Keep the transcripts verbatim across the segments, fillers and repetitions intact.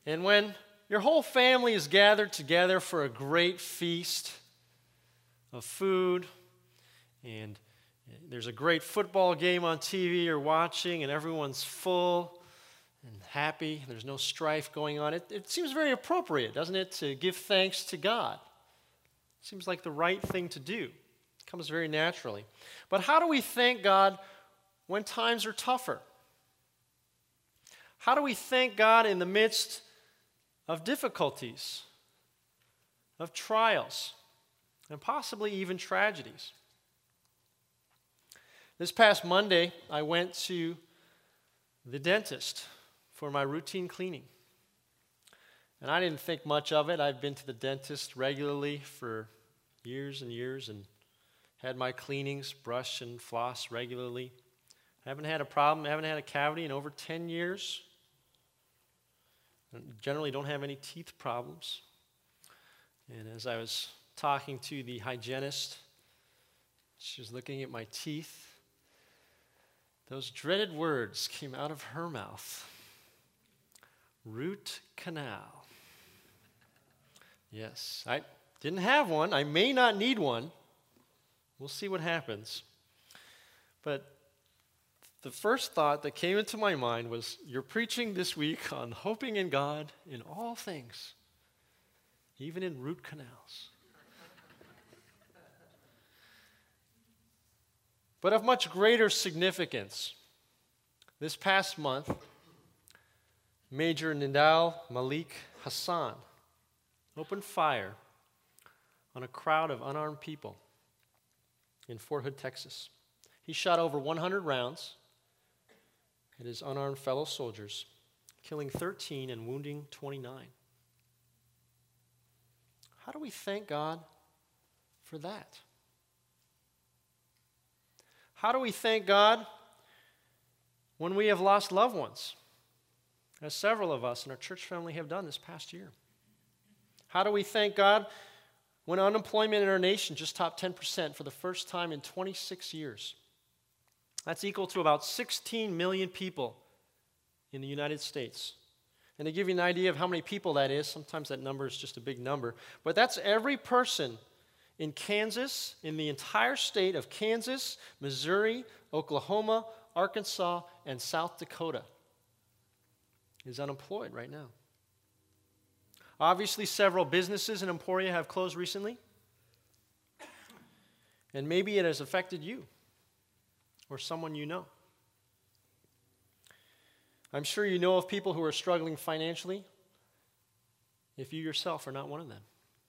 And when your whole family is gathered together for a great feast of food, and there's a great football game on T V you're watching, and everyone's full and happy, there's no strife going on, it, it seems very appropriate, doesn't it, to give thanks to God. It seems like the right thing to do. It comes very naturally. But how do we thank God when times are tougher? How do we thank God in the midst of difficulties, of trials, and possibly even tragedies? This past Monday, I went to the dentist for my routine cleaning. And I didn't think much of it. I've been to the dentist regularly for years and years and had my cleanings, brush and floss regularly. I haven't had a problem, I haven't had a cavity in over ten years. I generally don't have any teeth problems. And as I was talking to the hygienist, she was looking at my teeth. Those dreaded words came out of her mouth. Root canal. Yes, I didn't have one. I may not need one. We'll see what happens. But the first thought that came into my mind was, you're preaching this week on hoping in God in all things, even in root canals. But of much greater significance, this past month, Major Nidal Malik Hassan opened fire on a crowd of unarmed people in Fort Hood, Texas. He shot over one hundred rounds at his unarmed fellow soldiers, killing thirteen and wounding twenty-nine. How do we thank God for that? How do we thank God when we have lost loved ones, as several of us in our church family have done this past year? How do we thank God when unemployment in our nation just topped ten percent for the first time in twenty-six years? That's equal to about sixteen million people in the United States. And to give you an idea of how many people that is, sometimes that number is just a big number, but that's every person in Kansas, in the entire state of Kansas, Missouri, Oklahoma, Arkansas, and South Dakota is unemployed right now. Obviously, several businesses in Emporia have closed recently, and maybe it has affected you or someone you know. I'm sure you know of people who are struggling financially, if you yourself are not one of them.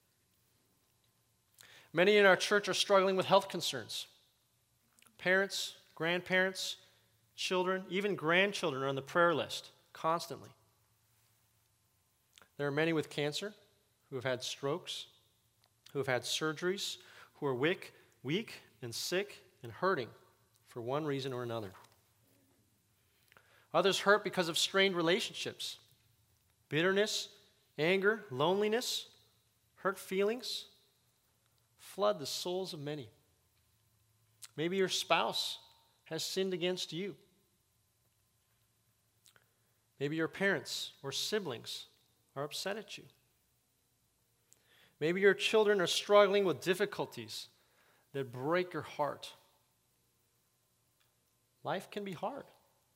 Many in our church are struggling with health concerns. Parents, grandparents, children, even grandchildren are on the prayer list constantly. There are many with cancer who have had strokes, who have had surgeries, who are weak, weak and sick and hurting for one reason or another. Others hurt because of strained relationships, bitterness, anger, loneliness, hurt feelings, flood the souls of many. Maybe your spouse has sinned against you. Maybe your parents or siblings are upset at you. Maybe your children are struggling with difficulties that break your heart. Life can be hard.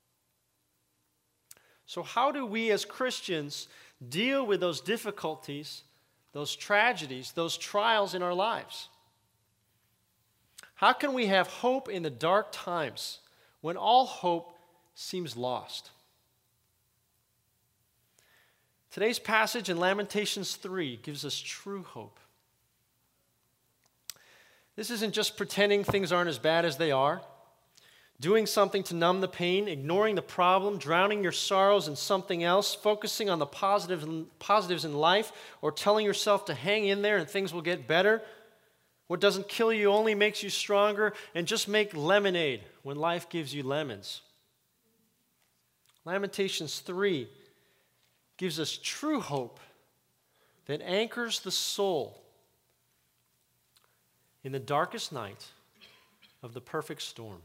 So how do we as Christians deal with those difficulties, those tragedies, those trials in our lives? How can we have hope in the dark times when all hope seems lost? Today's passage in Lamentations three gives us true hope. This isn't just pretending things aren't as bad as they are, doing something to numb the pain, ignoring the problem, drowning your sorrows in something else, focusing on the positive, positives in life, or telling yourself to hang in there and things will get better. What doesn't kill you only makes you stronger, and just make lemonade when life gives you lemons. Lamentations three gives us true hope that anchors the soul in the darkest night of the perfect storm.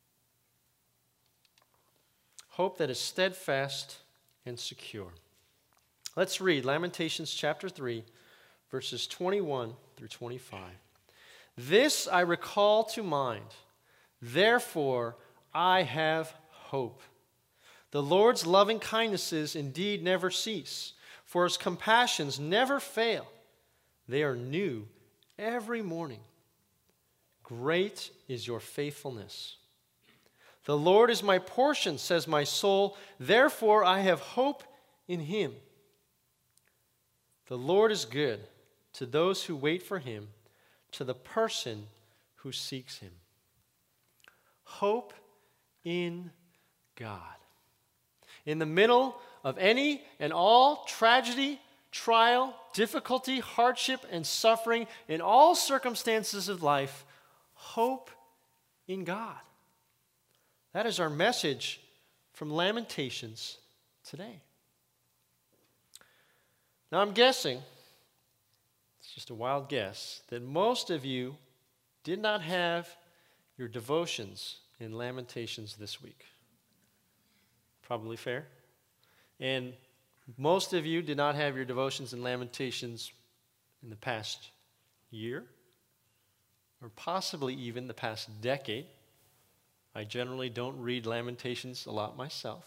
Hope that is steadfast and secure. Let's read Lamentations chapter three, verses twenty-one through twenty-five. This I recall to mind, therefore I have hope. The Lord's loving kindnesses indeed never cease, for his compassions never fail. They are new every morning. Great is your faithfulness. The Lord is my portion, says my soul, therefore I have hope in him. The Lord is good to those who wait for him, to the person who seeks him. Hope in God. In the middle of any and all tragedy, trial, difficulty, hardship, and suffering, in all circumstances of life, hope in God. That is our message from Lamentations today. Now I'm guessing, it's just a wild guess, that most of you did not have your devotions in Lamentations this week. Probably fair. And most of you did not have your devotions in Lamentations in the past year, or possibly even the past decade. I generally don't read Lamentations a lot myself.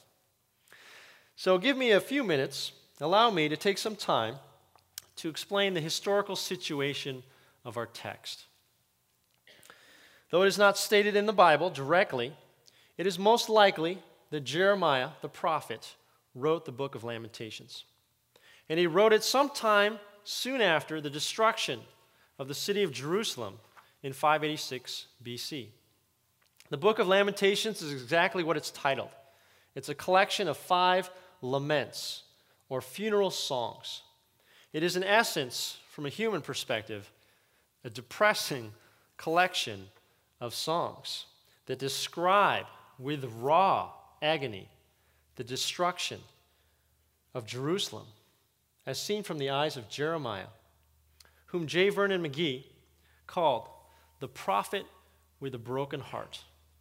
So give me a few minutes, allow me to take some time to explain the historical situation of our text. Though it is not stated in the Bible directly, it is most likely that Jeremiah, the prophet, wrote the book of Lamentations. And he wrote it sometime soon after the destruction of the city of Jerusalem in five eighty-six B C. The book of Lamentations is exactly what it's titled. It's a collection of five laments, or funeral songs. It is, in essence, from a human perspective, a depressing collection of songs that describe with raw agony the destruction of Jerusalem, as seen from the eyes of Jeremiah, whom J. Vernon McGee called the prophet with a broken heart.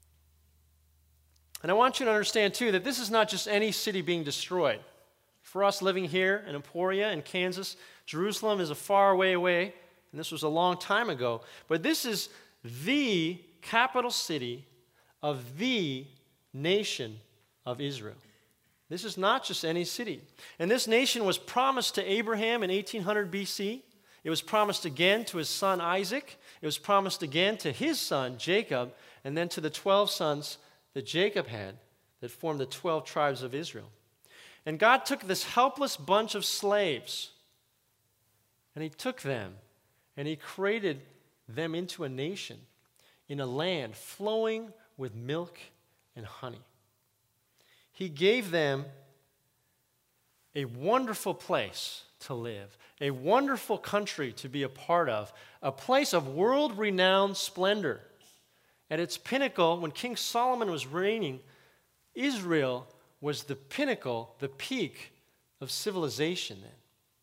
And I want you to understand, too, that this is not just any city being destroyed. For us living here in Emporia in Kansas, Jerusalem is a far way away, and this was a long time ago. But this is the capital city of the nation of Israel. This is not just any city. And this nation was promised to Abraham in eighteen hundred B C. It was promised again to his son Isaac. It was promised again to his son Jacob, and then to the twelve sons that Jacob had that formed the twelve tribes of Israel. And God took this helpless bunch of slaves, and he took them, and he created them into a nation in a land flowing with milk and honey. He gave them a wonderful place to live, a wonderful country to be a part of, a place of world-renowned splendor. At its pinnacle, when King Solomon was reigning, Israel was the pinnacle, the peak of civilization then.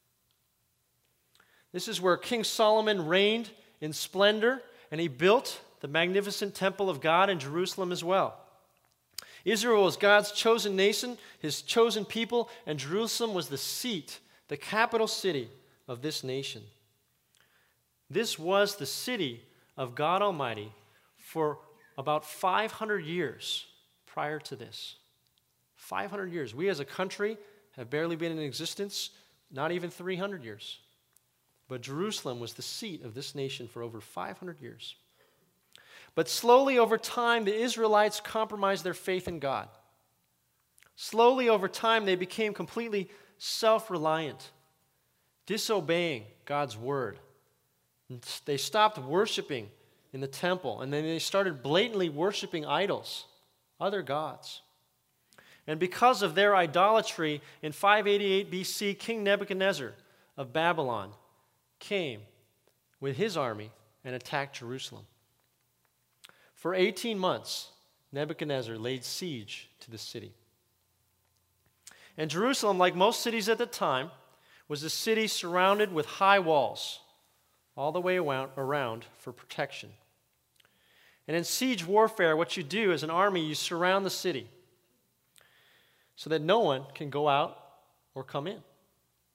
This is where King Solomon reigned in splendor, and he built the magnificent temple of God in Jerusalem as well. Israel was God's chosen nation, his chosen people, and Jerusalem was the seat, the capital city of this nation. This was the city of God Almighty for about five hundred years prior to this. five hundred years. We as a country have barely been in existence, not even three hundred years. But Jerusalem was the seat of this nation for over five hundred years. But slowly over time, the Israelites compromised their faith in God. Slowly over time, they became completely self-reliant, disobeying God's word. They stopped worshiping in the temple, and then they started blatantly worshiping idols, other gods. And because of their idolatry, in five eighty-eight B C, King Nebuchadnezzar of Babylon came with his army and attacked Jerusalem. For eighteen months, Nebuchadnezzar laid siege to the city. And Jerusalem, like most cities at the time, was a city surrounded with high walls all the way around for protection. And in siege warfare, what you do as an army, you surround the city so that no one can go out or come in.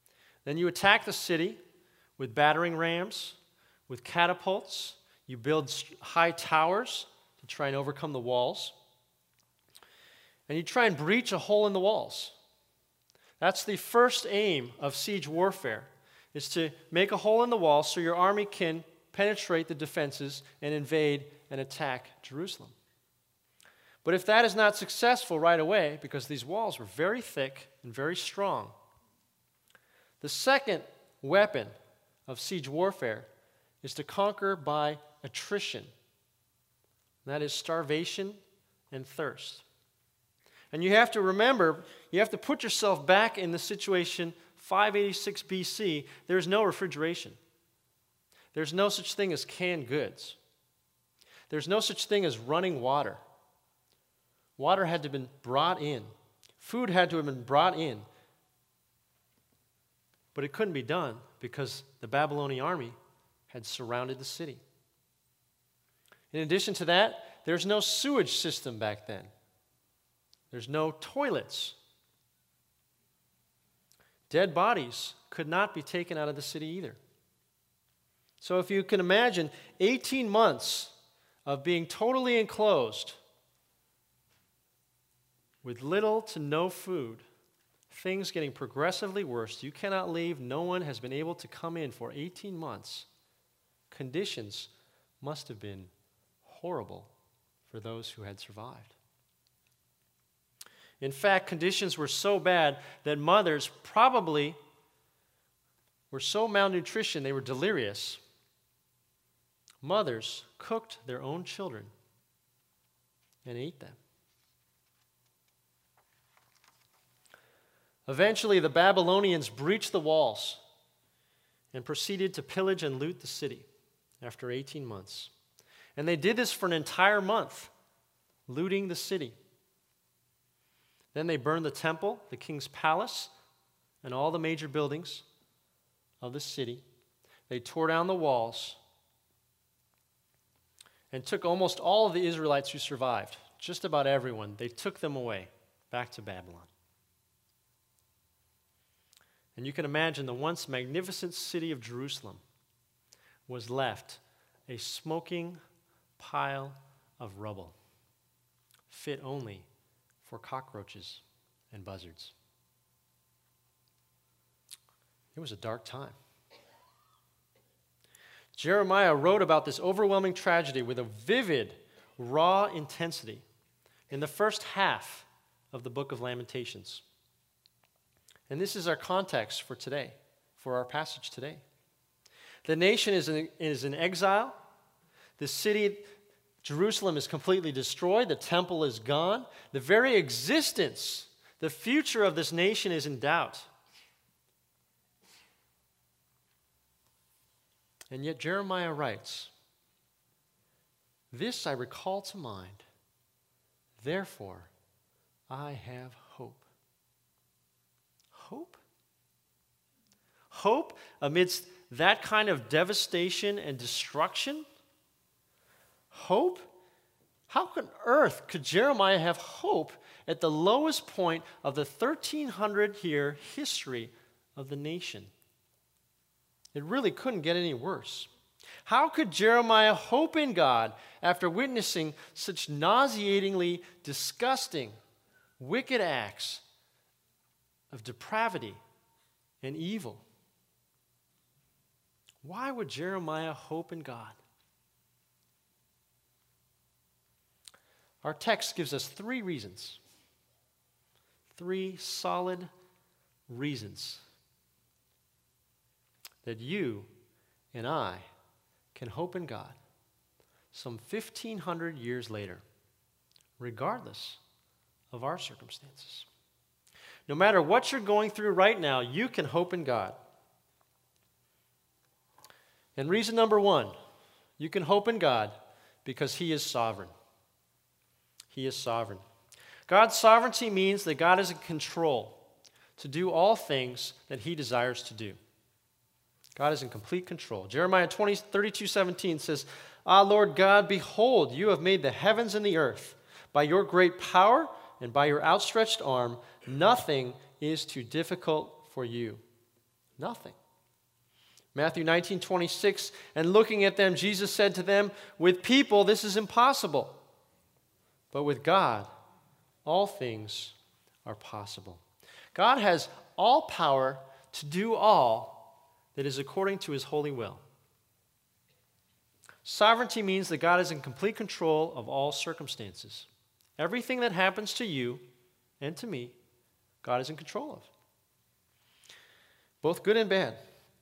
Then you attack the city with battering rams, with catapults. You build high towers to try and overcome the walls. And you try and breach a hole in the walls. That's the first aim of siege warfare, is to make a hole in the wall so your army can penetrate the defenses and invade and attack Jerusalem. But if that is not successful right away, because these walls were very thick and very strong, the second weapon of siege warfare is to conquer by attrition. That is starvation and thirst. And you have to remember, you have to put yourself back in the situation five eighty-six B C. There's no refrigeration. There's no such thing as canned goods. There's no such thing as running water. Water had to have been brought in. Food had to have been brought in. But it couldn't be done because the Babylonian army had surrounded the city. In addition to that, there's no sewage system back then. There's no toilets. Dead bodies could not be taken out of the city either. So if you can imagine eighteen months of being totally enclosed with little to no food, things getting progressively worse, you cannot leave, no one has been able to come in for eighteen months. Conditions must have been horrible for those who had survived. In fact, conditions were so bad that mothers probably were so malnutrition they were delirious. Mothers cooked their own children and ate them. Eventually, the Babylonians breached the walls and proceeded to pillage and loot the city after eighteen months. And they did this for an entire month, looting the city. Then they burned the temple, the king's palace, and all the major buildings of the city. They tore down the walls and took almost all of the Israelites who survived, just about everyone. They took them away back to Babylon. And you can imagine the once magnificent city of Jerusalem was left a smoking pile of rubble, fit only for cockroaches and buzzards. It was a dark time. Jeremiah wrote about this overwhelming tragedy with a vivid, raw intensity in the first half of the book of Lamentations. And this is our context for today, for our passage today. The nation is in, is in exile. The city, Jerusalem, is completely destroyed. The temple is gone. The very existence, the future of this nation is in doubt. And yet Jeremiah writes, "This I recall to mind, therefore I have hope." Hope? Hope amidst that kind of devastation and destruction? Hope? How on earth could Jeremiah have hope at the lowest point of the thirteen hundred year history of the nation? It really couldn't get any worse. How could Jeremiah hope in God after witnessing such nauseatingly disgusting, wicked acts of depravity and evil? Why would Jeremiah hope in God? Our text gives us three reasons. Three solid reasons that you and I can hope in God some fifteen hundred years later, regardless of our circumstances. No matter what you're going through right now, you can hope in God. And reason number one, you can hope in God because He is sovereign. He is sovereign. God's sovereignty means that God is in control to do all things that He desires to do. God is in complete control. Jeremiah twenty, thirty-two seventeen says, "Ah, Lord God, behold, you have made the heavens and the earth. By your great power and by your outstretched arm, nothing is too difficult for you." Nothing. Matthew nineteen twenty-six, and looking at them, Jesus said to them, with people this is impossible, but with God all things are possible. God has all power to do all that is according to his holy will. Sovereignty means that God is in complete control of all circumstances. Everything that happens to you and to me, God is in control of. Both good and bad.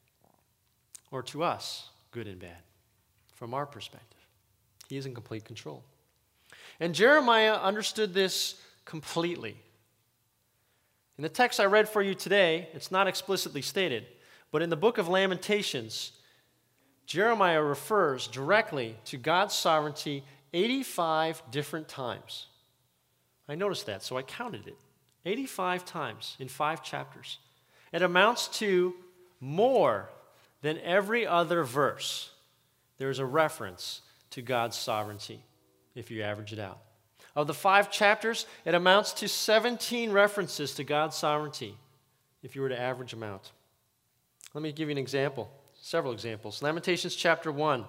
Or to us, good and bad, from our perspective. He is in complete control. And Jeremiah understood this completely. In the text I read for you today, it's not explicitly stated, but in the book of Lamentations, Jeremiah refers directly to God's sovereignty eighty-five different times. I noticed that, so I counted it. eighty-five times in five chapters. It amounts to more than every other verse. There's a reference to God's sovereignty, if you average it out. Of the five chapters, it amounts to seventeen references to God's sovereignty, if you were to average them out. Let me give you an example, several examples. Lamentations chapter one.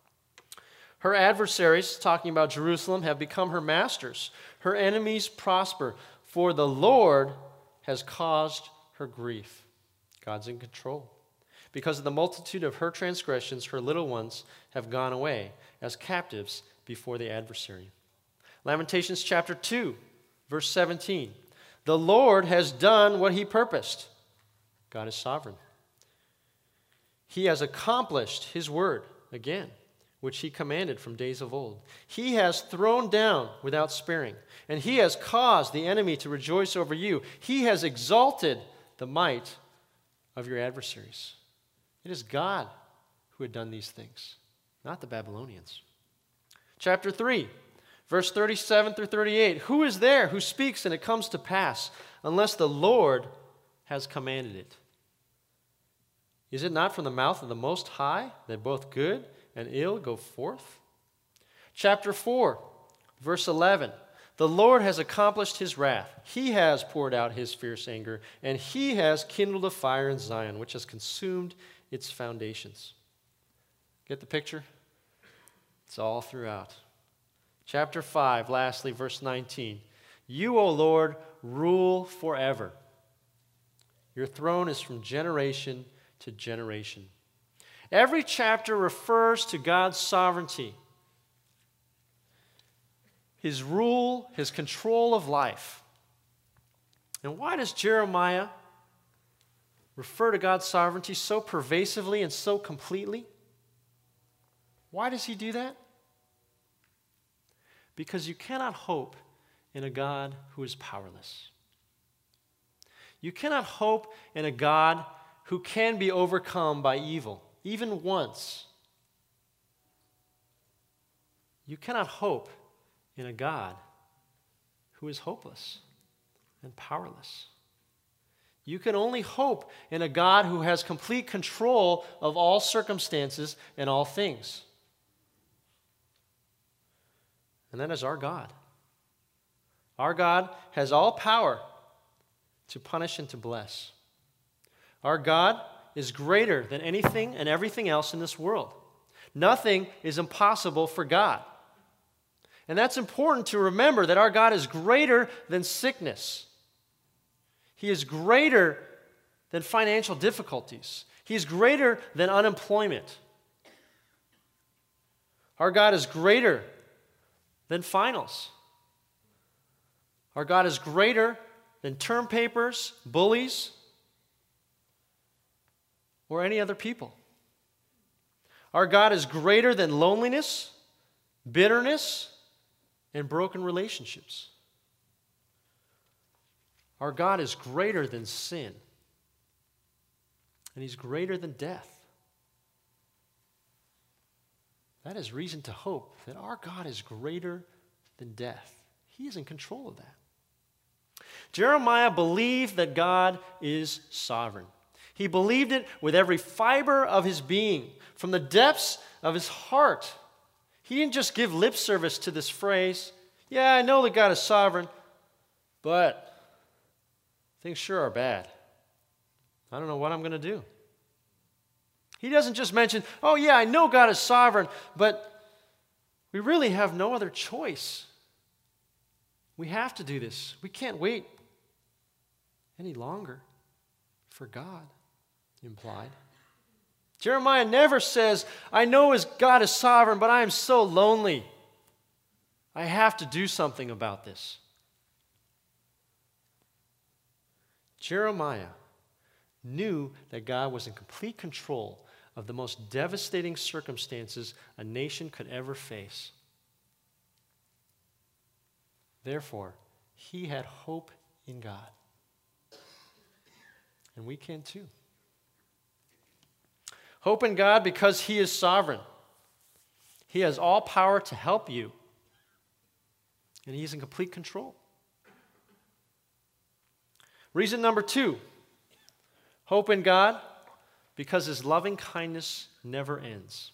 Her adversaries, talking about Jerusalem, have become her masters. Her enemies prosper, for the Lord has caused her grief. God's in control. Because of the multitude of her transgressions, her little ones have gone away as captives before the adversary. Lamentations chapter two, verse seventeen. The Lord has done what he purposed. God is sovereign. He has accomplished his word, again, which he commanded from days of old. He has thrown down without sparing, and he has caused the enemy to rejoice over you. He has exalted the might of your adversaries. It is God who had done these things, not the Babylonians. Chapter three, verse thirty-seven through thirty-eight. Who is there who speaks and it comes to pass, unless the Lord has commanded it? Is it not from the mouth of the Most High that both good and ill go forth? Chapter four, verse eleven. The Lord has accomplished his wrath. He has poured out his fierce anger, and he has kindled a fire in Zion, which has consumed its foundations. Get the picture? It's all throughout. Chapter five, lastly, verse nineteen. You, O Lord, rule forever. Your throne is from generation to generation. Every chapter refers to God's sovereignty, his rule, his control of life. And why does Jeremiah refer to God's sovereignty so pervasively and so completely? Why does he do that? Because you cannot hope in a God who is powerless. You cannot hope in a God who can be overcome by evil, even once. You cannot hope in a God who is hopeless and powerless. You can only hope in a God who has complete control of all circumstances and all things. And that is our God. Our God has all power to punish and to bless. Our God is greater than anything and everything else in this world. Nothing is impossible for God. And that's important to remember, that our God is greater than sickness. He is greater than financial difficulties. He is greater than unemployment. Our God is greater than finals. Our God is greater than term papers, bullies, or any other people. Our God is greater than loneliness, bitterness, and broken relationships. Our God is greater than sin, and he's greater than death. That is reason to hope that our God is greater than death. He is in control of that. Jeremiah believed that God is sovereign. He believed it with every fiber of his being, from the depths of his heart. He didn't just give lip service to this phrase, yeah, I know that God is sovereign, but things sure are bad. I don't know what I'm going to do. He doesn't just mention, oh yeah, I know God is sovereign, but we really have no other choice. We have to do this. We can't wait any longer for God, implied. Jeremiah never says, I know as God is sovereign, but I am so lonely. I have to do something about this. Jeremiah knew that God was in complete control of the most devastating circumstances a nation could ever face. Therefore, he had hope in God. And we can too. Hope in God because he is sovereign. He has all power to help you. And he's in complete control. Reason number two, hope in God because his loving kindness never ends.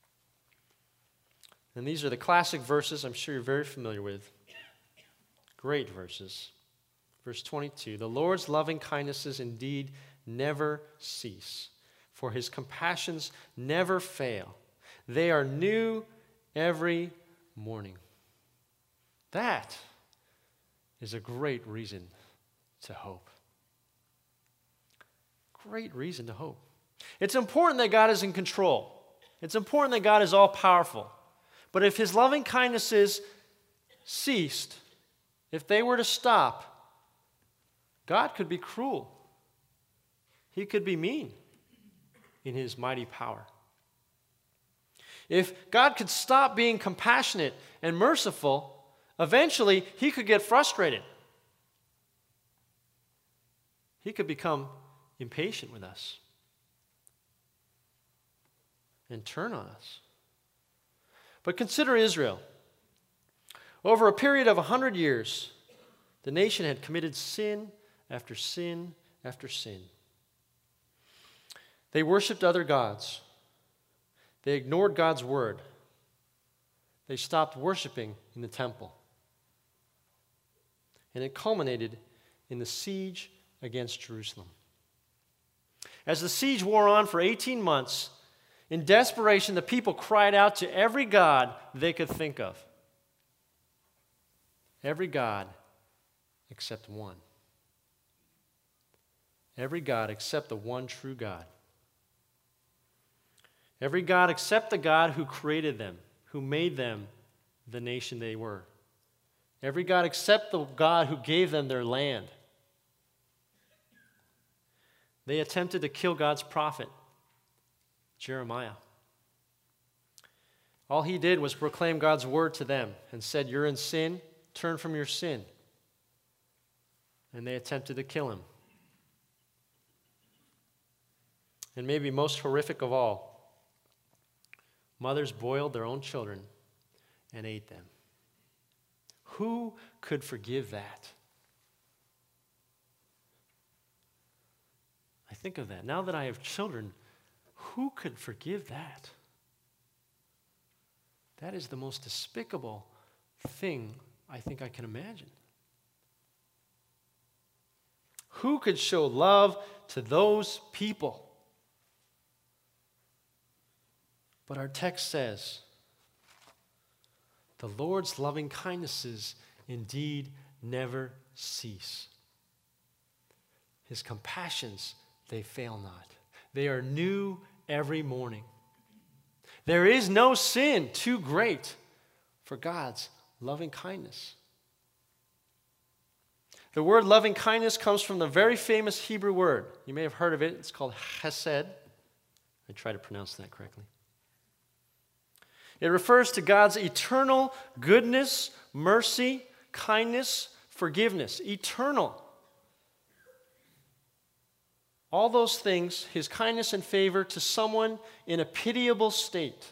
And these are the classic verses I'm sure you're very familiar with. Great verses. Verse twenty-two, the Lord's loving kindnesses indeed never cease, for his compassions never fail. They are new every morning. That is a great reason to hope. Great reason to hope. It's important that God is in control. It's important that God is all-powerful. But if his loving kindnesses ceased, if they were to stop, God could be cruel. He could be mean in his mighty power. If God could stop being compassionate and merciful, eventually he could get frustrated. He could become impatient with us and turn on us. But consider Israel. Over a period of a hundred years, the nation had committed sin after sin after sin. They worshiped other gods. They ignored God's word. They stopped worshiping in the temple. And it culminated in the siege against Jerusalem. As the siege wore on for eighteen months, in desperation, the people cried out to every god they could think of. Every god except one. Every god except the one true God. Every god except the God who created them, who made them the nation they were. Every god except the God who gave them their land. They attempted to kill God's prophet, Jeremiah. All he did was proclaim God's word to them and said, you're in sin, turn from your sin. And they attempted to kill him. And maybe most horrific of all, mothers boiled their own children and ate them. Who could forgive that? I think of that. Now that I have children, who could forgive that? That is the most despicable thing I think I can imagine. Who could show love to those people? But our text says, the Lord's loving kindnesses indeed never cease. His compassions, they fail not. They are new every morning. There is no sin too great for God's loving kindness. The word loving kindness comes from the very famous Hebrew word. You may have heard of it. It's called chesed. I try to pronounce that correctly. It refers to God's eternal goodness, mercy, kindness, forgiveness. Eternal. All those things, his kindness and favor to someone in a pitiable state.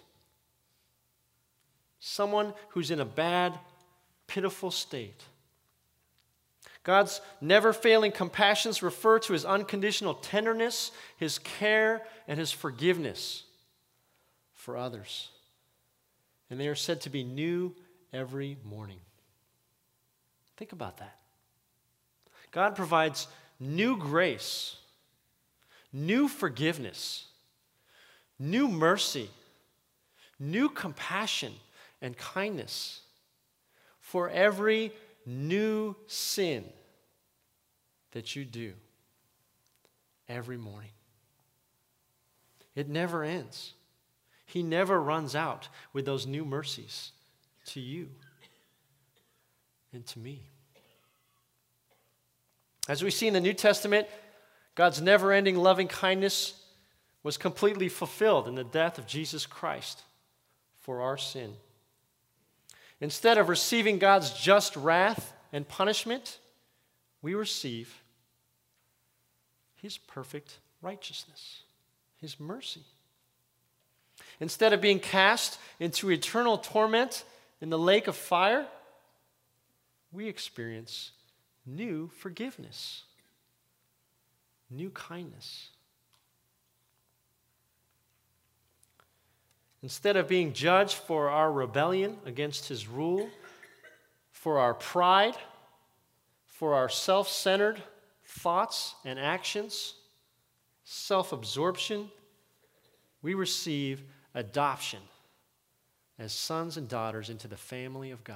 Someone who's in a bad, pitiful state. God's never-failing compassions refer to his unconditional tenderness, his care, and his forgiveness for others. And they are said to be new every morning. Think about that. God provides new grace, new forgiveness, new mercy, new compassion and kindness for every new sin that you do every morning. It never ends. He never runs out with those new mercies to you and to me. As we see in the New Testament, God's never-ending loving kindness was completely fulfilled in the death of Jesus Christ for our sin. Instead of receiving God's just wrath and punishment, we receive His perfect righteousness, His mercy. Instead of being cast into eternal torment in the lake of fire, we experience new forgiveness, new kindness. Instead of being judged for our rebellion against His rule, for our pride, for our self-centered thoughts and actions, self-absorption, we receive adoption as sons and daughters into the family of God.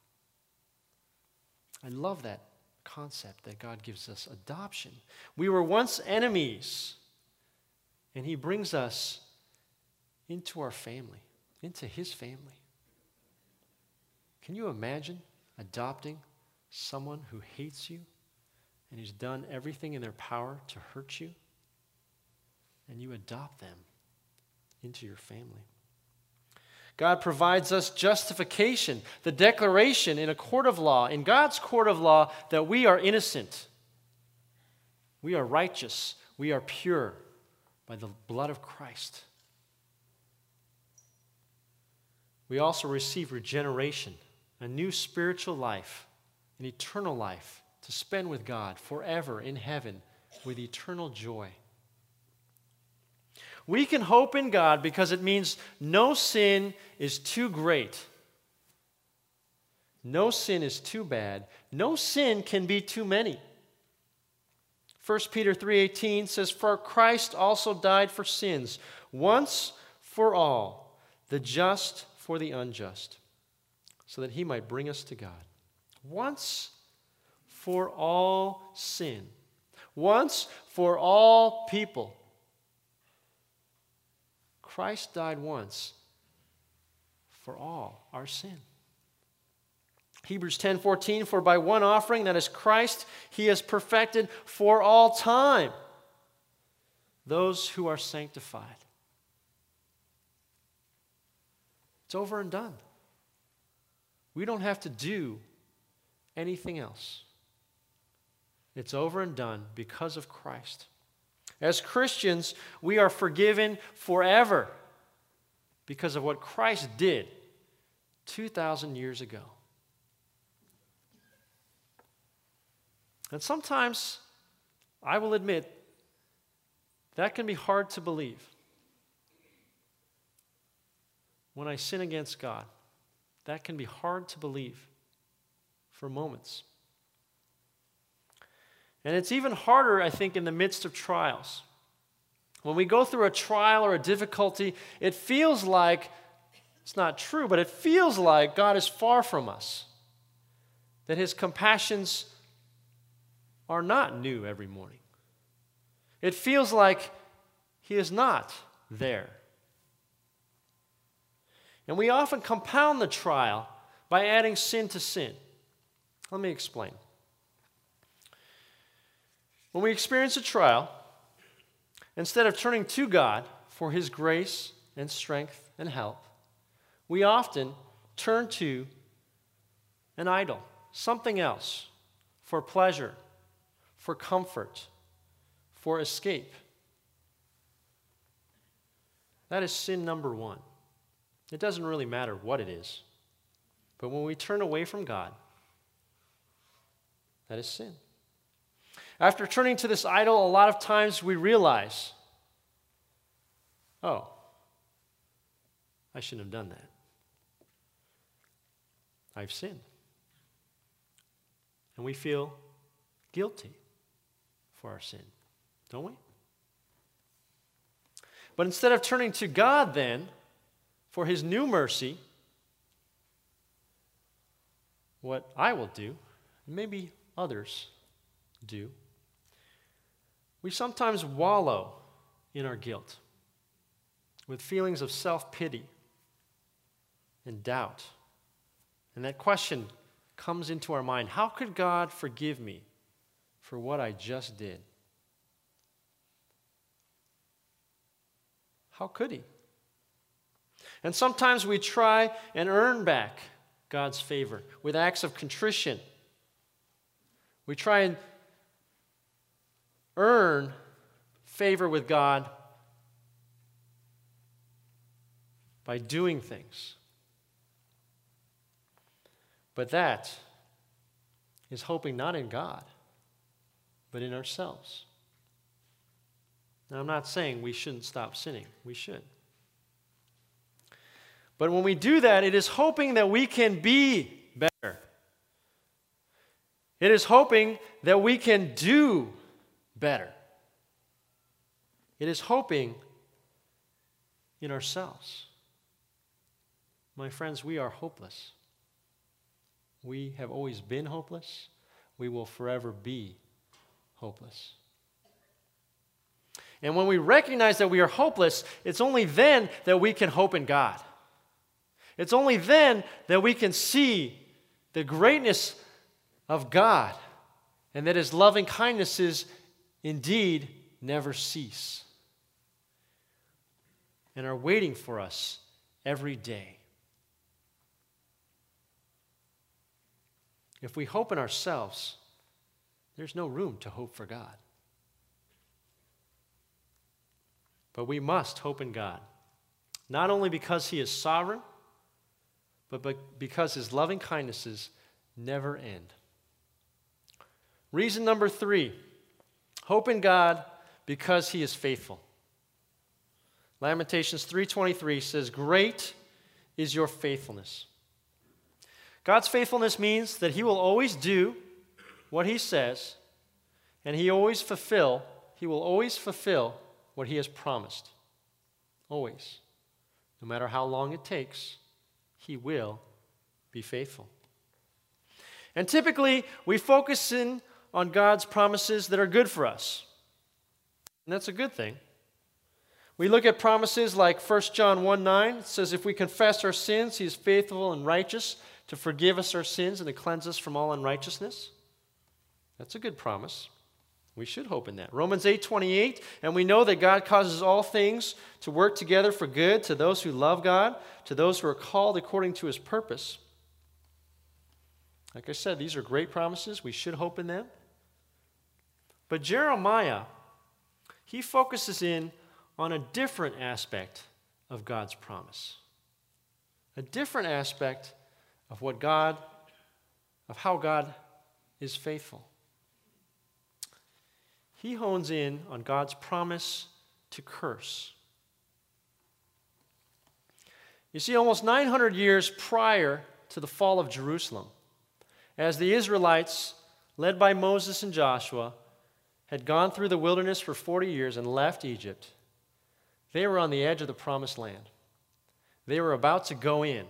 I love that concept that God gives us adoption. We were once enemies, and He brings us into our family, into His family. Can you imagine adopting someone who hates you and who's done everything in their power to hurt you? And you adopt them into your family. God provides us justification, the declaration in a court of law, in God's court of law, that we are innocent. We are righteous. We are pure by the blood of Christ. We also receive regeneration, a new spiritual life, an eternal life to spend with God forever in heaven with eternal joy. We can hope in God because it means no sin is too great. No sin is too bad. No sin can be too many. First Peter three eighteen says, "For Christ also died for sins, once for all, the just for the unjust, so that He might bring us to God." Once for all sin. Once for all people. Christ died once for all our sin. Hebrews ten fourteen, "For by one offering, that is Christ, He has perfected for all time those who are sanctified." It's over and done. We don't have to do anything else. It's over and done because of Christ. As Christians, we are forgiven forever because of what Christ did two thousand years ago. And sometimes, I will admit, that can be hard to believe. When I sin against God, that can be hard to believe for moments. And it's even harder, I think, in the midst of trials. When we go through a trial or a difficulty, it feels like, it's not true, but it feels like God is far from us. That His compassions are not new every morning. It feels like He is not there. And we often compound the trial by adding sin to sin. Let me explain. When we experience a trial, instead of turning to God for His grace and strength and help, we often turn to an idol, something else, for pleasure, for comfort, for escape. That is sin number one. It doesn't really matter what it is. But when we turn away from God, that is sin. After turning to this idol, a lot of times we realize, oh, I shouldn't have done that. I've sinned. And we feel guilty for our sin, don't we? But instead of turning to God then for his new mercy, what I will do, and maybe others do, we sometimes wallow in our guilt with feelings of self-pity and doubt. And that question comes into our mind, how could God forgive me for what I just did? How could he? And sometimes we try and earn back God's favor with acts of contrition. We try and earn favor with God by doing things. But that is hoping not in God, but in ourselves. Now, I'm not saying we shouldn't stop sinning. We should. But when we do that, it is hoping that we can be better. It is hoping that we can do better. It is hoping in ourselves. My friends, we are hopeless. We have always been hopeless. We will forever be hopeless. And when we recognize that we are hopeless, it's only then that we can hope in God. It's only then that we can see the greatness of God and that his loving kindnesses indeed never cease and are waiting for us every day. If we hope in ourselves, there's no room to hope for God. But we must hope in God, not only because he is sovereign, but because his loving kindnesses never end. Reason number three, hope in God because he is faithful. Lamentations three twenty-three says, "Great is your faithfulness." God's faithfulness means that he will always do what he says, and he always fulfill, he will always fulfill what he has promised. Always. No matter how long it takes, he will be faithful. And typically, we focus in on God's promises that are good for us. And that's a good thing. We look at promises like First John one nine. It says, if we confess our sins, he is faithful and righteous to forgive us our sins and to cleanse us from all unrighteousness. That's a good promise. We should hope in that. Romans eight twenty-eight, and we know that God causes all things to work together for good to those who love God, to those who are called according to his purpose. Like I said, these are great promises. We should hope in them. But Jeremiah, he focuses in on a different aspect of God's promise. A different aspect of what God, of how God is faithful. He hones in on God's promise to curse. You see, almost nine hundred years prior to the fall of Jerusalem, as the Israelites, led by Moses and Joshua, had gone through the wilderness for forty years and left Egypt, they were on the edge of the promised land. They were about to go in.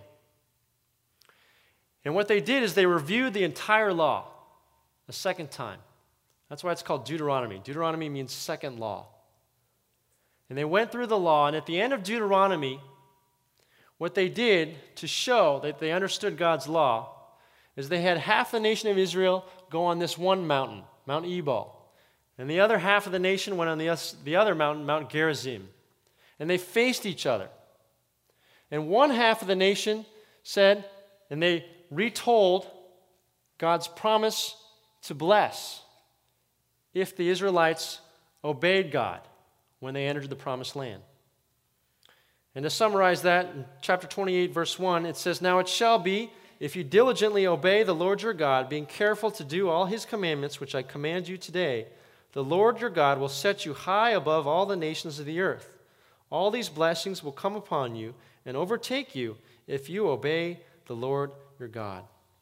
And what they did is they reviewed the entire law a second time. That's why it's called Deuteronomy. Deuteronomy means second law. And they went through the law, and at the end of Deuteronomy, what they did to show that they understood God's law is they had half the nation of Israel go on this one mountain, Mount Ebal, and the other half of the nation went on the, the other mountain, Mount Gerizim. And they faced each other. And one half of the nation said, and they retold God's promise to bless if the Israelites obeyed God when they entered the promised land. And to summarize that, in chapter twenty-eight, verse one, it says, now it shall be, if you diligently obey the Lord your God, being careful to do all his commandments, which I command you today, the Lord your God will set you high above all the nations of the earth. All these blessings will come upon you and overtake you if you obey the Lord your God.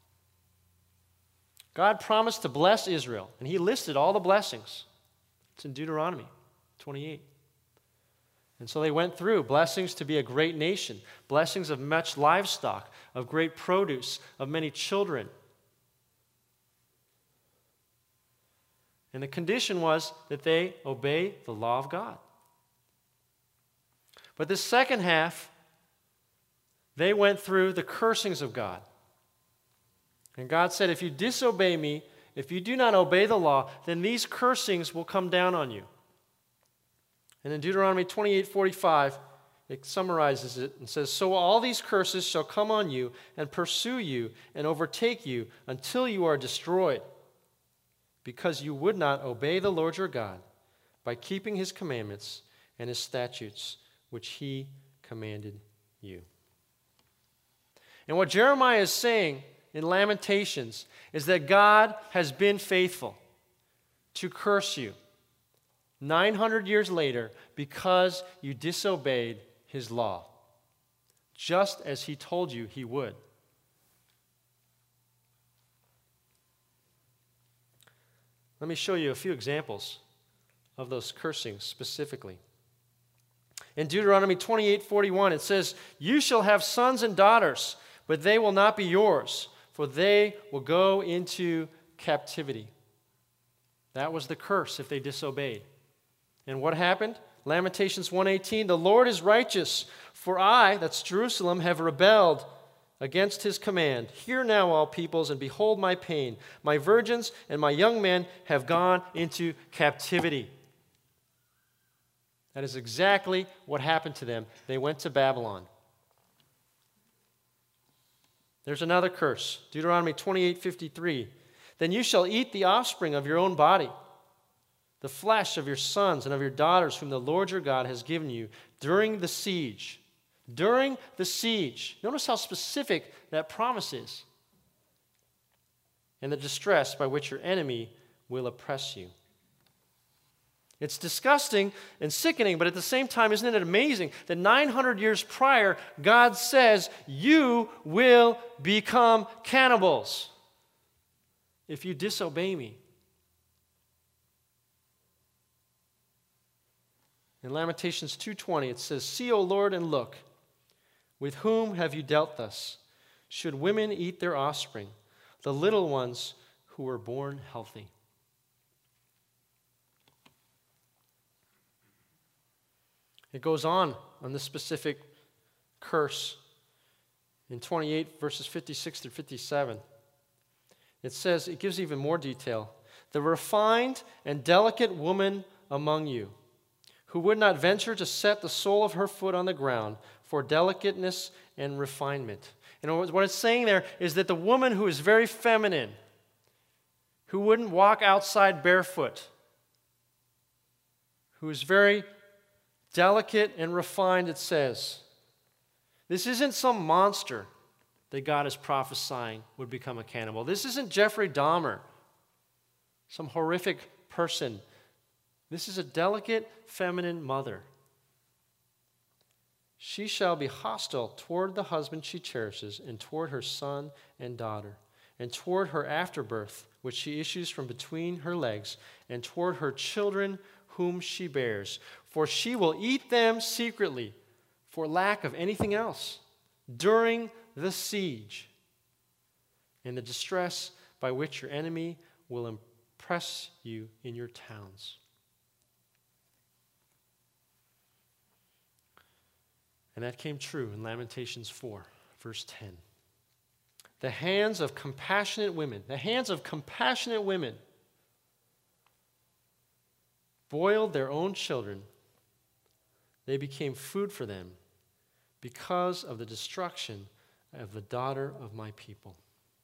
God promised to bless Israel, and he listed all the blessings. It's in Deuteronomy twenty-eight. And so they went through blessings to be a great nation, blessings of much livestock, of great produce, of many children. And the condition was that they obey the law of God. But the second half, they went through the cursings of God. And God said, if you disobey me, if you do not obey the law, then these cursings will come down on you. And in Deuteronomy twenty-eight forty-five, it summarizes it and says, so all these curses shall come on you and pursue you and overtake you until you are destroyed, because you would not obey the Lord your God by keeping his commandments and his statutes, which he commanded you. And what Jeremiah is saying in Lamentations is that God has been faithful to curse you nine hundred years later because you disobeyed his law, just as he told you he would. Let me show you a few examples of those cursings specifically. In Deuteronomy twenty-eight forty-one, it says, you shall have sons and daughters, but they will not be yours, for they will go into captivity. That was the curse if they disobeyed. And what happened? Lamentations one eighteen, the Lord is righteous, for I, that's Jerusalem, have rebelled against his command. Hear now, all peoples, and behold my pain. My virgins and my young men have gone into captivity. That is exactly what happened to them. They went to Babylon. There's another curse, Deuteronomy twenty-eight fifty-three. Then you shall eat the offspring of your own body, the flesh of your sons and of your daughters, whom the Lord your God has given you during the siege. During the siege. Notice how specific that promise is. And the distress by which your enemy will oppress you. It's disgusting and sickening, but at the same time, isn't it amazing that nine hundred years prior, God says, you will become cannibals if you disobey me. In Lamentations two twenty, it says, see, O Lord, and look, with whom have you dealt thus? Should women eat their offspring, the little ones who were born healthy? It goes on on this specific curse in twenty-eight, verses fifty-six through fifty-seven. It says, it gives even more detail. The refined and delicate woman among you, who would not venture to set the sole of her foot on the ground for delicateness and refinement. And what it's saying there is that the woman who is very feminine, who wouldn't walk outside barefoot, who is very delicate and refined, it says. This isn't some monster that God is prophesying would become a cannibal. This isn't Jeffrey Dahmer, some horrific person. This is a delicate, feminine mother. She shall be hostile toward the husband she cherishes, and toward her son and daughter, and toward her afterbirth, which she issues from between her legs, and toward her children whom she bears. For she will eat them secretly, for lack of anything else, during the siege, and the distress by which your enemy will impress you in your towns. And that came true in Lamentations four, verse ten. The hands of compassionate women, the hands of compassionate women boiled their own children. They became food for them because of the destruction of the daughter of my people.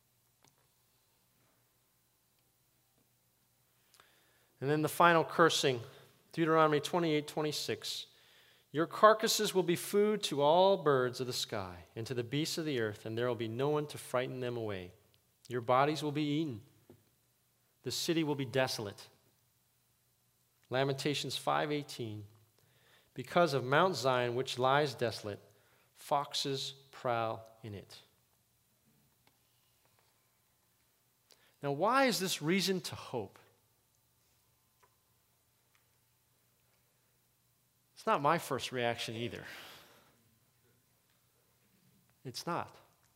And then the final cursing, Deuteronomy twenty-eight twenty-six. Your carcasses will be food to all birds of the sky and to the beasts of the earth, and there will be no one to frighten them away. Your bodies will be eaten. The city will be desolate. Lamentations five eighteen. Because of Mount Zion, which lies desolate, foxes prowl in it. Now, why is this reason to hope? It's not my first reaction either. It's not.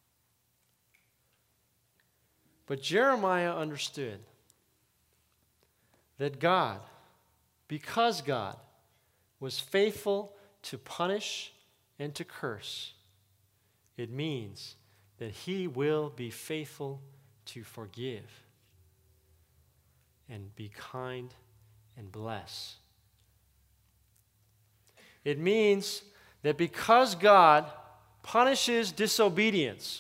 But Jeremiah understood that God, because God was faithful to punish and to curse, it means that he will be faithful to forgive and be kind and bless. It means that because God punishes disobedience,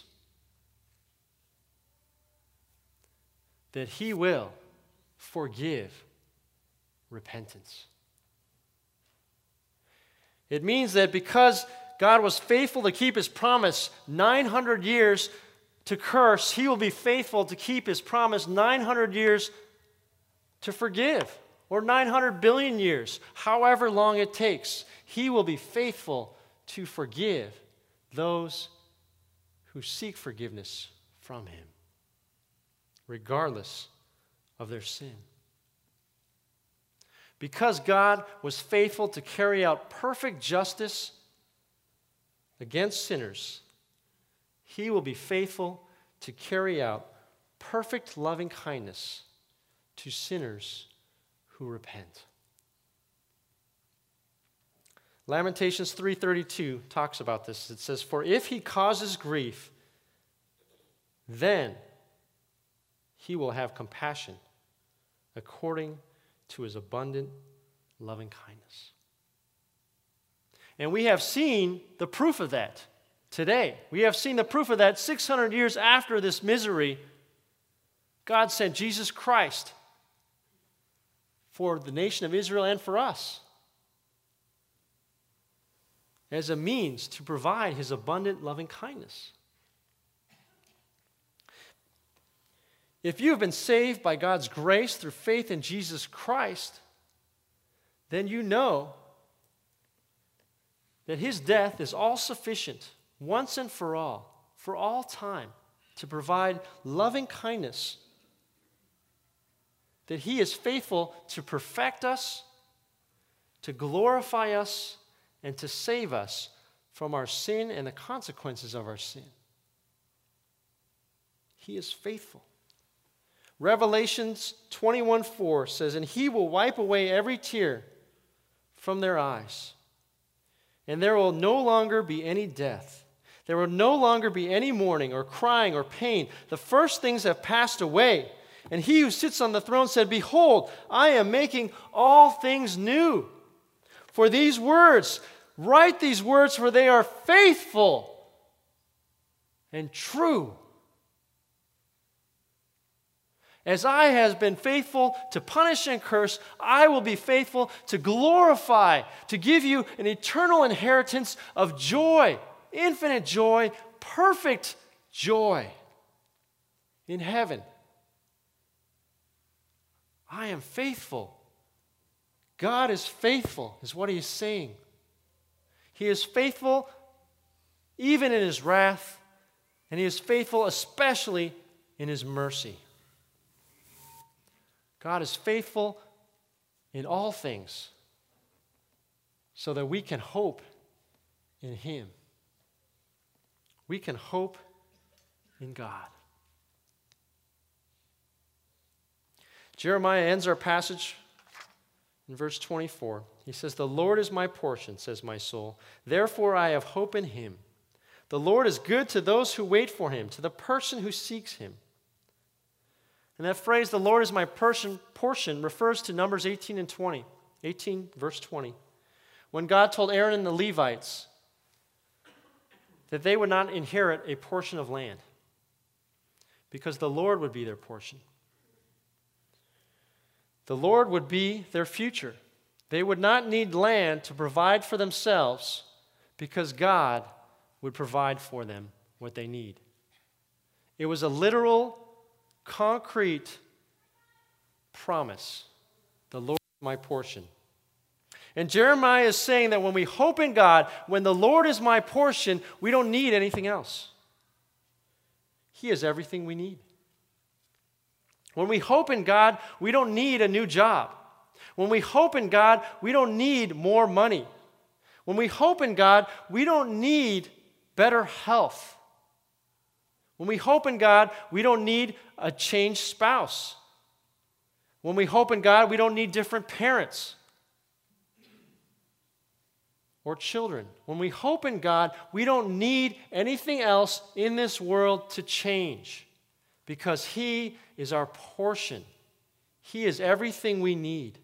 that he will forgive repentance. It means that because God was faithful to keep his promise nine hundred years to curse, he will be faithful to keep his promise nine hundred years to forgive, or nine hundred billion years, however long it takes. He will be faithful to forgive those who seek forgiveness from him, regardless of their sin. Because God was faithful to carry out perfect justice against sinners, he will be faithful to carry out perfect loving kindness to sinners who repent. Lamentations three thirty-two talks about this. It says, "For if he causes grief, then he will have compassion according to his abundant loving kindness." And we have seen the proof of that today. We have seen the proof of that six hundred years after this misery. God sent Jesus Christ for the nation of Israel and for us as a means to provide his abundant loving kindness. If you have been saved by God's grace through faith in Jesus Christ, then you know that his death is all sufficient, once and for all, for all time, to provide loving kindness. That he is faithful to perfect us, to glorify us, and to save us from our sin and the consequences of our sin. He is faithful. Revelations twenty-one four says, "And he will wipe away every tear from their eyes, and there will no longer be any death. There will no longer be any mourning or crying or pain. The first things have passed away." And he who sits on the throne said, "Behold, I am making all things new. For these words, write these words, for they are faithful and true. As I have been faithful to punish and curse, I will be faithful to glorify, to give you an eternal inheritance of joy, infinite joy, perfect joy in heaven. I am faithful." God is faithful, is what he is saying. He is faithful even in his wrath, and he is faithful especially in his mercy. God is faithful in all things so that we can hope in him. We can hope in God. Jeremiah ends our passage in verse twenty-four. He says, "The Lord is my portion, says my soul. Therefore I have hope in him. The Lord is good to those who wait for him, to the person who seeks him." And that phrase, "the Lord is my portion," portion refers to Numbers eighteen and twenty. eighteen, verse twenty. When God told Aaron and the Levites that they would not inherit a portion of land because the Lord would be their portion. The Lord would be their future. They would not need land to provide for themselves because God would provide for them what they need. It was a literal, concrete promise. The Lord is my portion. And Jeremiah is saying that when we hope in God, when the Lord is my portion, we don't need anything else. He is everything we need. When we hope in God, we don't need a new job. When we hope in God, we don't need more money. When we hope in God, we don't need better health. When we hope in God, we don't need a changed spouse. When we hope in God, we don't need different parents or children. When we hope in God, we don't need anything else in this world to change because He is our portion. He is everything we need.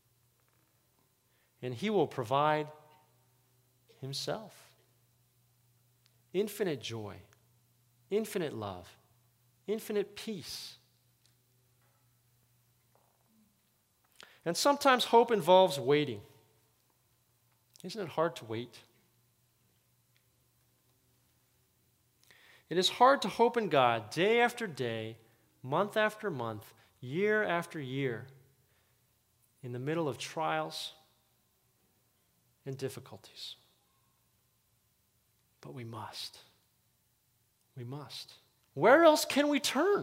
And He will provide Himself. Infinite joy, infinite love, infinite peace. And sometimes hope involves waiting. Isn't it hard to wait? It is hard to hope in God day after day, month after month, year after year, in the middle of trials and difficulties. But we must. We must. Where else can we turn?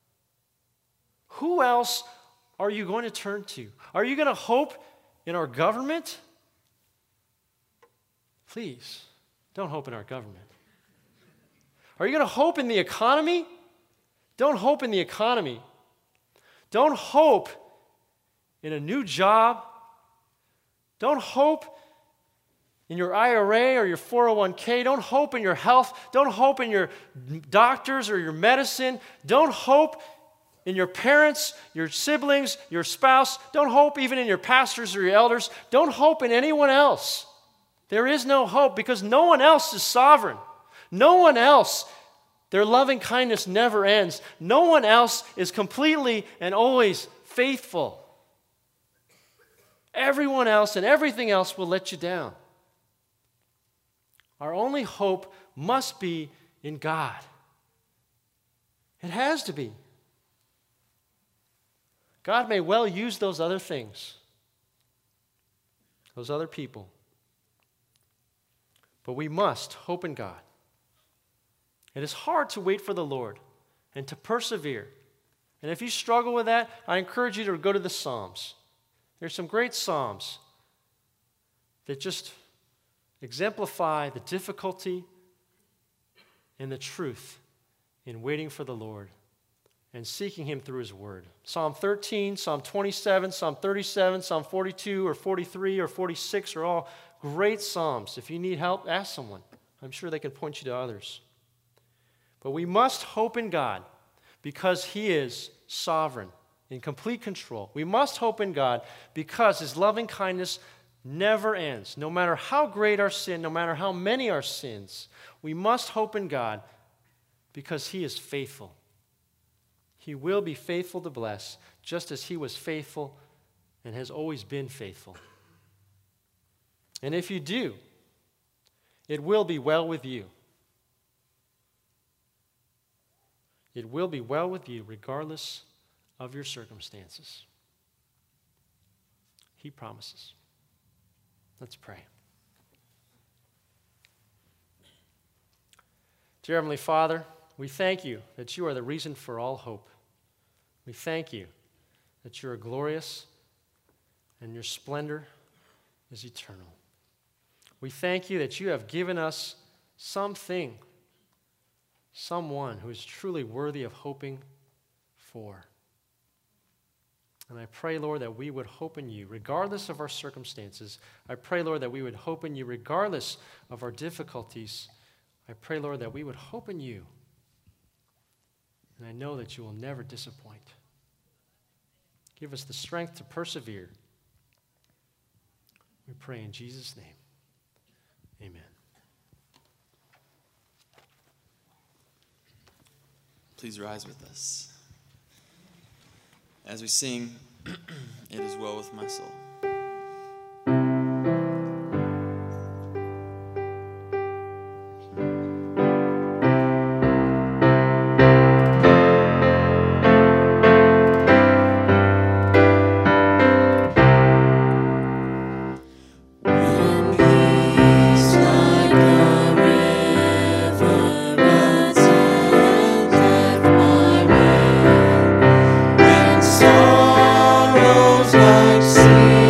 Who else are you going to turn to? Are you going to hope in our government? Please, don't hope in our government. Are you going to hope in the economy? Don't hope in the economy. Don't hope in a new job. Don't hope in your I R A or your four oh one k. Don't hope in your health. Don't hope in your doctors or your medicine. Don't hope in your parents, your siblings, your spouse. Don't hope even in your pastors or your elders. Don't hope in anyone else. There is no hope because no one else is sovereign. No one else, their loving kindness never ends. No one else is completely and always faithful. Everyone else and everything else will let you down. Our only hope must be in God. It has to be. God may well use those other things, those other people, but we must hope in God. It is hard to wait for the Lord and to persevere. And if you struggle with that, I encourage you to go to the Psalms. There's some great Psalms that just exemplify the difficulty and the truth in waiting for the Lord and seeking Him through His Word. Psalm thirteen, Psalm twenty-seven, Psalm thirty-seven, Psalm forty-two or forty-three or forty-six are all great Psalms. If you need help, ask someone. I'm sure they can point you to others. But we must hope in God because He is sovereign, in complete control. We must hope in God because His loving kindness never ends. No matter how great our sin, no matter how many our sins, we must hope in God because He is faithful. He will be faithful to bless, just as He was faithful and has always been faithful. And if you do, it will be well with you. It will be well with you regardless of your circumstances. He promises. Let's pray. Dear Heavenly Father, we thank You that You are the reason for all hope. We thank You that You are glorious and Your splendor is eternal. We thank You that You have given us something, someone who is truly worthy of hoping for. And I pray, Lord, that we would hope in You regardless of our circumstances. I pray, Lord, that we would hope in You regardless of our difficulties. I pray, Lord, that we would hope in You. And I know that You will never disappoint. Give us the strength to persevere. We pray in Jesus' name. Amen. Please rise with us as we sing, It Is Well With My Soul. Like sea.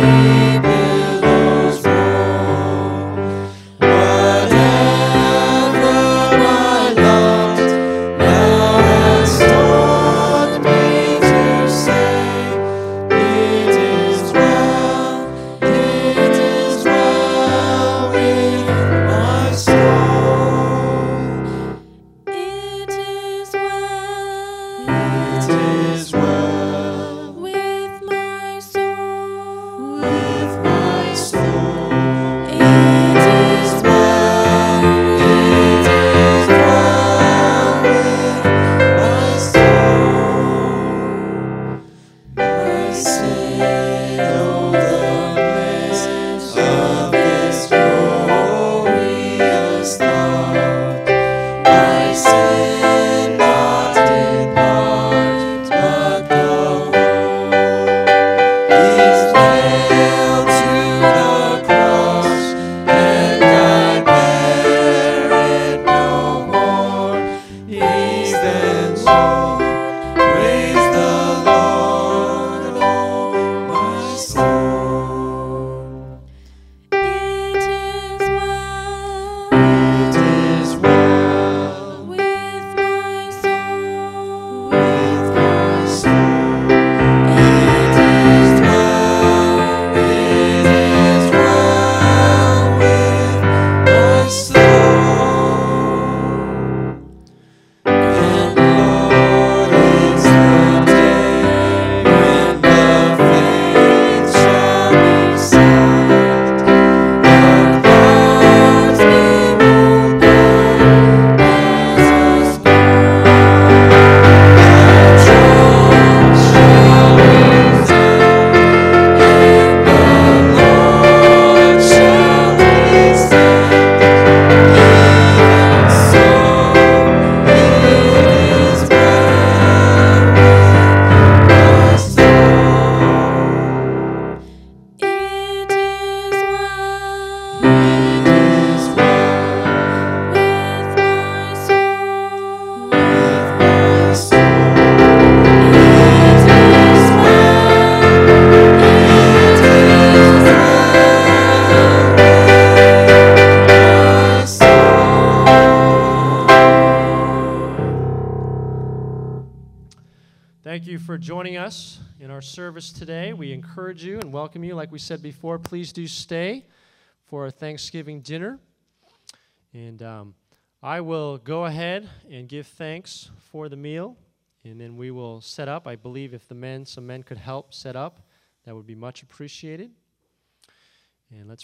Thank you for joining us in our service today. We encourage you and welcome you. Like we said before, please do stay for our Thanksgiving dinner. And um, I will go ahead and give thanks for the meal, and then we will set up. I believe if the men, some men could help set up, that would be much appreciated. And let's